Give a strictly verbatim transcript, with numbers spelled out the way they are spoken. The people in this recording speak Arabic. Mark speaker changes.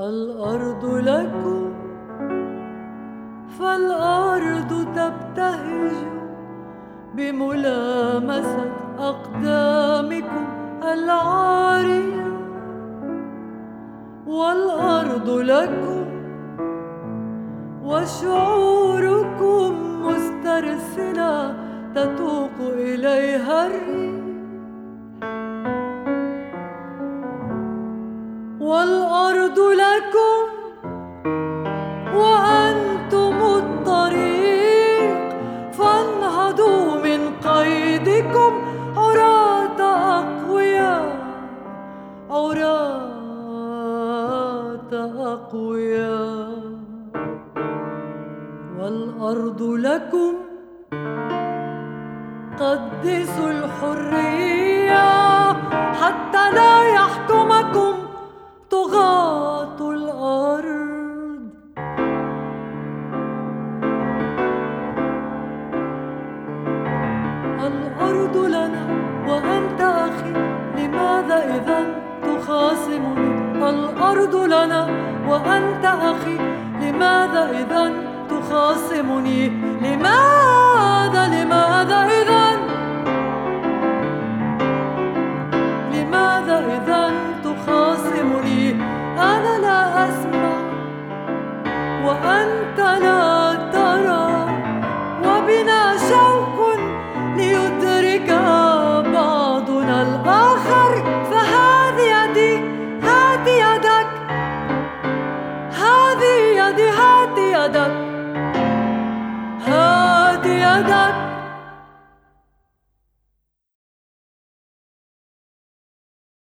Speaker 1: الأرض لكم فالأرض تبتهج بملامسة أقدامكم العارية، والأرض لكم وشعوركم مسترسلة تتوق إليها الريح، والأرض لكم وأنتم الطريق، فانهضوا من قيدكم عراة أقوياء، عراة أقوياء. والأرض لكم قدسوا الحرية حتى لا يحكمكم طغاة الأرض. الأرض لنا وأنت أخي، لماذا إذن تخاصمني؟ الأرض لنا وأنت أخي، لماذا إذن تخاصمني؟ لماذا لماذا إذن لماذا إذن تخاصمني؟ أنا لا أسمع وأنت لا ترى، وبنا شوق ليدرك بعضنا الآخر. فهذه يدي، هات يدك، هذه يدي، هات يدك، هات يدك.